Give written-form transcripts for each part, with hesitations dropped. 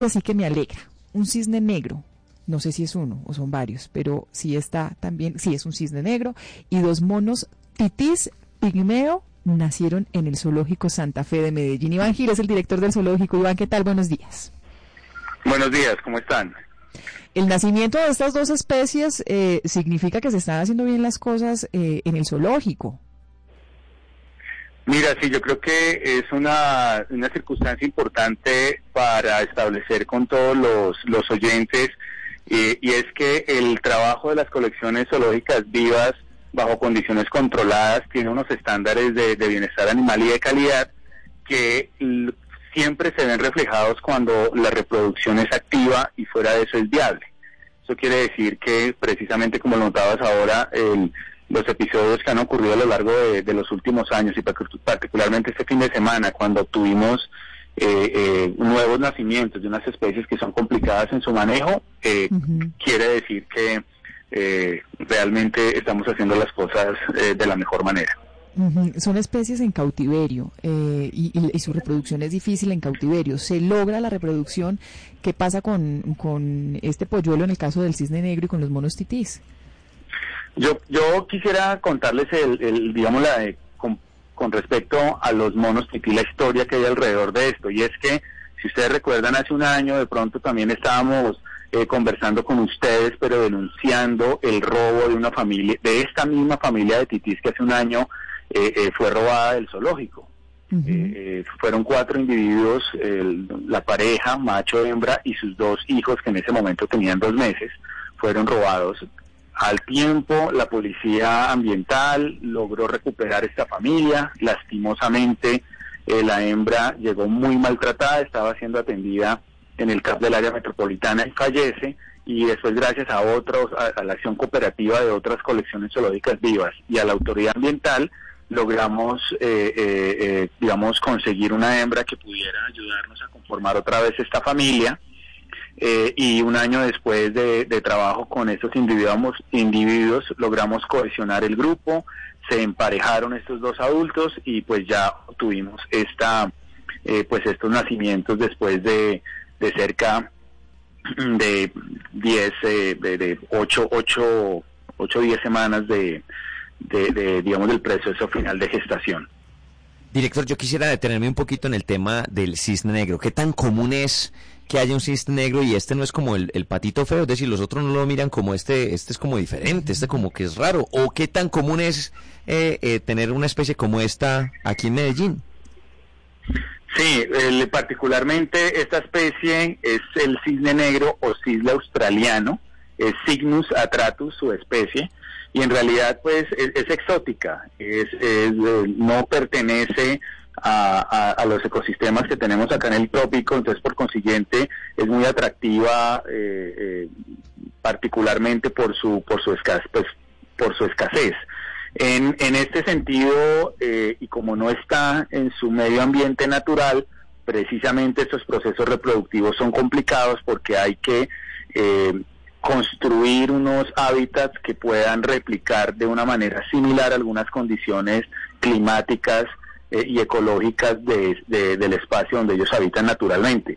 Así que me alegra. Un cisne negro, no sé si es uno o son varios, pero sí está también, sí es un cisne negro, y dos monos titís pigmeo nacieron en el Zoológico Santa Fe de Medellín. Iván Gil es el director del zoológico. Iván, ¿qué tal? Buenos días. Buenos días, ¿cómo están? El nacimiento de estas dos especies significa que se están haciendo bien las cosas en el zoológico. Mira, sí, yo creo que es una circunstancia importante para establecer con todos los oyentes, y es que el trabajo de las colecciones zoológicas vivas bajo condiciones controladas tiene unos estándares de bienestar animal y de calidad que siempre se ven reflejados cuando la reproducción es activa y fuera de eso es viable. Eso quiere decir que precisamente como lo notabas ahora, los episodios que han ocurrido a lo largo de los últimos años y particularmente este fin de semana, cuando tuvimos nuevos nacimientos de unas especies que son complicadas en su manejo, quiere decir que realmente estamos haciendo las cosas de la mejor manera. Son especies en cautiverio y su reproducción es difícil en cautiverio. ¿Se logra la reproducción? ¿Qué pasa con este polluelo en el caso del cisne negro y con los monos titís? Yo quisiera contarles digamos, con respecto a los monos tití, la historia que hay alrededor de esto, y es que, si ustedes recuerdan, hace un año de pronto también estábamos conversando con ustedes, pero denunciando el robo de una familia, de esta misma familia de titís que hace un año fue robada del zoológico. Fueron 4 individuos, la pareja, macho, hembra, y sus 2 hijos, que en ese momento tenían 2 meses, fueron robados. Al tiempo, la policía ambiental logró recuperar esta familia. Lastimosamente, la hembra llegó muy maltratada, estaba siendo atendida en el CAP del área metropolitana y fallece, y después, gracias a la acción cooperativa de otras colecciones zoológicas vivas y a la autoridad ambiental, logramos, digamos, conseguir una hembra que pudiera ayudarnos a conformar otra vez esta familia. Y un año después de trabajo con estos individuos logramos cohesionar el grupo, se emparejaron estos 2 adultos y pues ya tuvimos estos nacimientos después de cerca de 8 o 10 semanas digamos, del proceso final de gestación. Director, yo quisiera detenerme un poquito en el tema del cisne negro. ¿Qué tan común es que haya un cisne negro y este no es como el patito feo? Es decir, los otros no lo miran como este es como diferente, este como que es raro. ¿O qué tan común es tener una especie como esta aquí en Medellín? Sí, particularmente esta especie es el cisne negro o cisne australiano, es Cygnus atratus su especie, y en realidad pues es exótica, no pertenece a los ecosistemas que tenemos acá en el trópico, entonces por consiguiente es muy atractiva, particularmente por su escasez. En este sentido, y como no está en su medio ambiente natural, precisamente estos procesos reproductivos son complicados porque hay que construir unos hábitats que puedan replicar de una manera similar algunas condiciones climáticas y ecológicas del espacio donde ellos habitan naturalmente.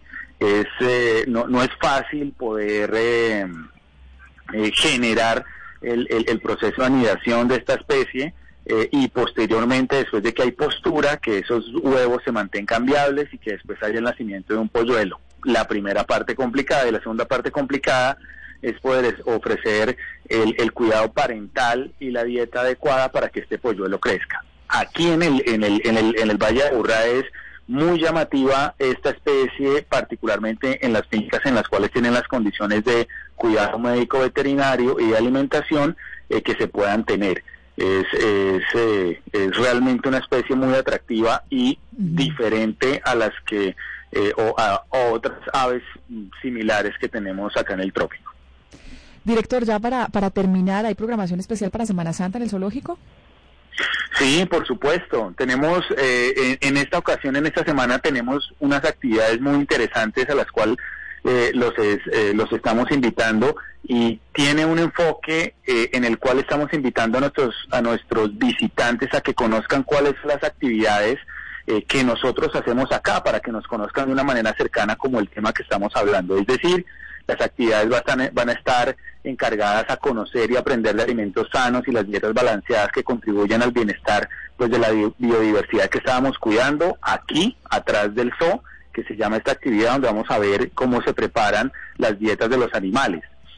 No es fácil poder generar el proceso de anidación de esta especie y posteriormente, después de que hay postura, que esos huevos se mantengan viables y que después haya el nacimiento de un polluelo. La primera parte complicada, y la segunda parte complicada es poder ofrecer el cuidado parental y la dieta adecuada para que este polluelo crezca. Aquí en el Valle de Aburrá es muy llamativa esta especie, particularmente en las fincas en las cuales tienen las condiciones de cuidado médico veterinario y de alimentación que se puedan tener. Es realmente una especie muy atractiva y diferente a las que o a otras aves similares que tenemos acá en el trópico. Director, ya para terminar, ¿hay programación especial para Semana Santa en el zoológico? Sí, por supuesto. Tenemos, en esta ocasión, en esta semana, tenemos unas actividades muy interesantes a las cuales los estamos invitando, y tiene un enfoque en el cual estamos invitando a nuestros visitantes a que conozcan cuáles son las actividades que nosotros hacemos acá, para que nos conozcan de una manera cercana como el tema que estamos hablando. Es decir, las actividades van a estar encargadas a conocer y aprender de alimentos sanos y las dietas balanceadas que contribuyen al bienestar pues de la biodiversidad que estábamos cuidando aquí, atrás del zoo, que se llama esta actividad, donde vamos a ver cómo se preparan las dietas de los animales.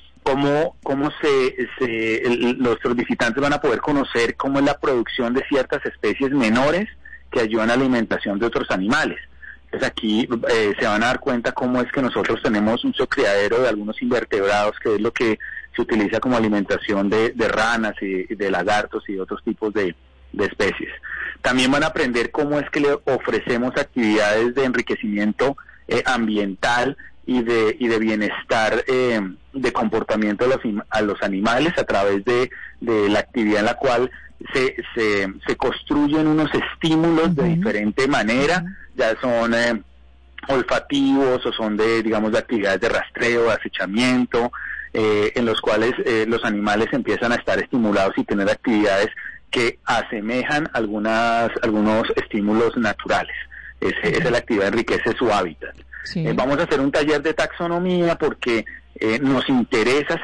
Nuestros visitantes van a poder conocer cómo es la producción de ciertas especies menores que ayudan a la alimentación de otros animales. Entonces aquí se van a dar cuenta cómo es que nosotros tenemos un criadero de algunos invertebrados, que es lo que se utiliza como alimentación de ranas y de lagartos y otros tipos de especies. También van a aprender cómo es que le ofrecemos actividades de enriquecimiento ambiental y de bienestar de comportamiento a los animales a través de la actividad en la cual se construyen unos estímulos de diferente manera, ya son olfativos o son de actividades de rastreo, de acechamiento, en los cuales los animales empiezan a estar estimulados y tener actividades que asemejan algunos estímulos naturales. Esa la actividad enriquece su hábitat. Sí. Vamos a hacer un taller de taxonomía porque nos interesa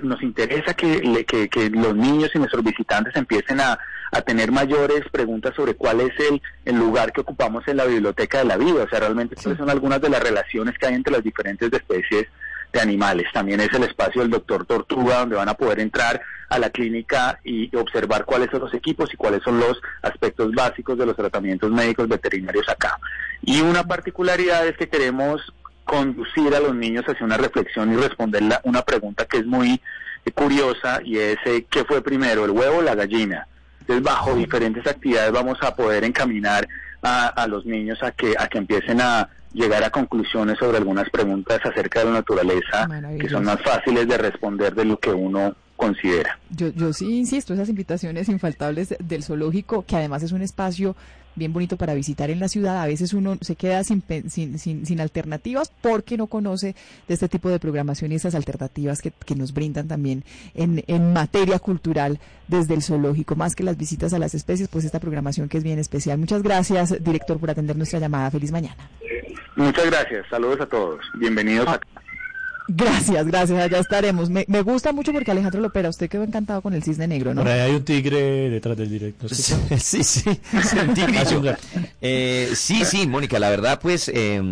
que los niños y nuestros visitantes empiecen a tener mayores preguntas sobre cuál es el lugar que ocupamos en la biblioteca de la vida, o sea, realmente cuáles son algunas de las relaciones que hay entre las diferentes especies de animales. También es el espacio del doctor Tortuga, donde van a poder entrar a la clínica y observar cuáles son los equipos y cuáles son los aspectos básicos de los tratamientos médicos veterinarios acá. Y una particularidad es que queremos conducir a los niños hacia una reflexión y responder una pregunta que es muy curiosa, y es ¿qué fue primero, el huevo o la gallina? Entonces, bajo diferentes actividades vamos a poder encaminar a los niños a que empiecen a llegar a conclusiones sobre algunas preguntas acerca de la naturaleza que son más fáciles de responder de lo que uno considera. Yo sí insisto, esas invitaciones infaltables del zoológico, que además es un espacio bien bonito para visitar en la ciudad. A veces uno se queda sin alternativas porque no conoce de este tipo de programación y esas alternativas que nos brindan también en materia cultural desde el zoológico, más que las visitas a las especies, pues esta programación que es bien especial. Muchas gracias, director, por atender nuestra llamada. Feliz mañana. Muchas gracias, saludos a todos, bienvenidos acá. Gracias, allá estaremos. Me gusta mucho porque Alejandro Lopera, usted quedó encantado con el cisne negro, ¿no? Por ahí hay un tigre detrás del directo. Sí, un tigre. Sí, Mónica, la verdad, pues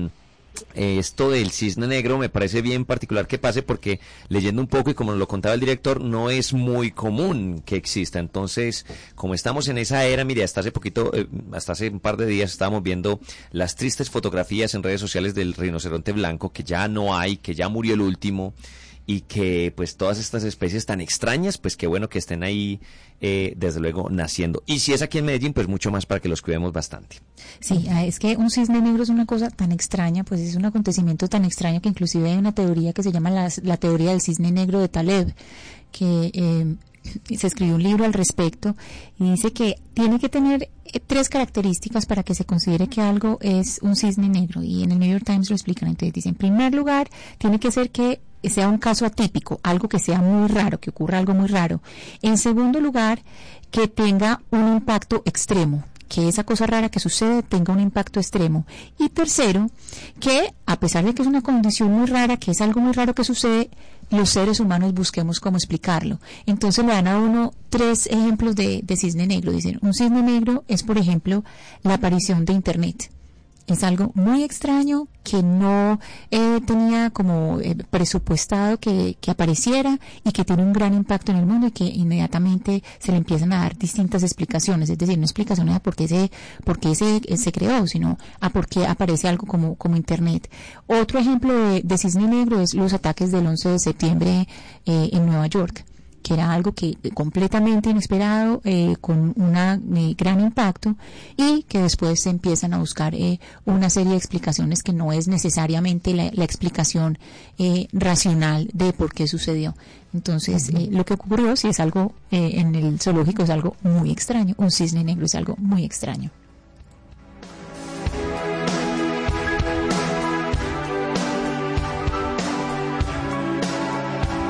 esto del cisne negro me parece bien particular que pase, porque leyendo un poco y como lo contaba el director, no es muy común que exista. Entonces, como estamos en esa era, mire, hasta hace un par de días estábamos viendo las tristes fotografías en redes sociales del rinoceronte blanco, que ya no hay, que ya murió el último, y que pues todas estas especies tan extrañas, pues qué bueno que estén ahí, desde luego, naciendo. Y si es aquí en Medellín, pues mucho más para que los cuidemos bastante. Sí, es que un cisne negro es una cosa tan extraña, pues es un acontecimiento tan extraño que inclusive hay una teoría que se llama la teoría del cisne negro de Taleb, que se escribió un libro al respecto y dice que tiene que tener 3 características para que se considere que algo es un cisne negro, y en el New York Times lo explican. Entonces dice, en primer lugar, tiene que ser que sea un caso atípico, algo que sea muy raro, que ocurra algo muy raro. En segundo lugar, que tenga un impacto extremo, que esa cosa rara que sucede tenga un impacto extremo. Y tercero, que a pesar de que es una condición muy rara, que es algo muy raro que sucede, los seres humanos busquemos cómo explicarlo. Entonces le dan a uno 3 ejemplos de cisne negro. Dicen, un cisne negro es, por ejemplo, la aparición de Internet. Es algo muy extraño que no tenía como presupuestado que apareciera, y que tiene un gran impacto en el mundo, y que inmediatamente se le empiezan a dar distintas explicaciones. Es decir, no explicaciones a por qué se creó, sino a por qué aparece algo como Internet. Otro ejemplo de cisne negro es los ataques del 11 de septiembre en Nueva York, que era algo que completamente inesperado, con un gran impacto, y que después se empiezan a buscar una serie de explicaciones que no es necesariamente la explicación racional de por qué sucedió. Entonces, lo que ocurrió, si es algo en el zoológico, es algo muy extraño. Un cisne negro es algo muy extraño.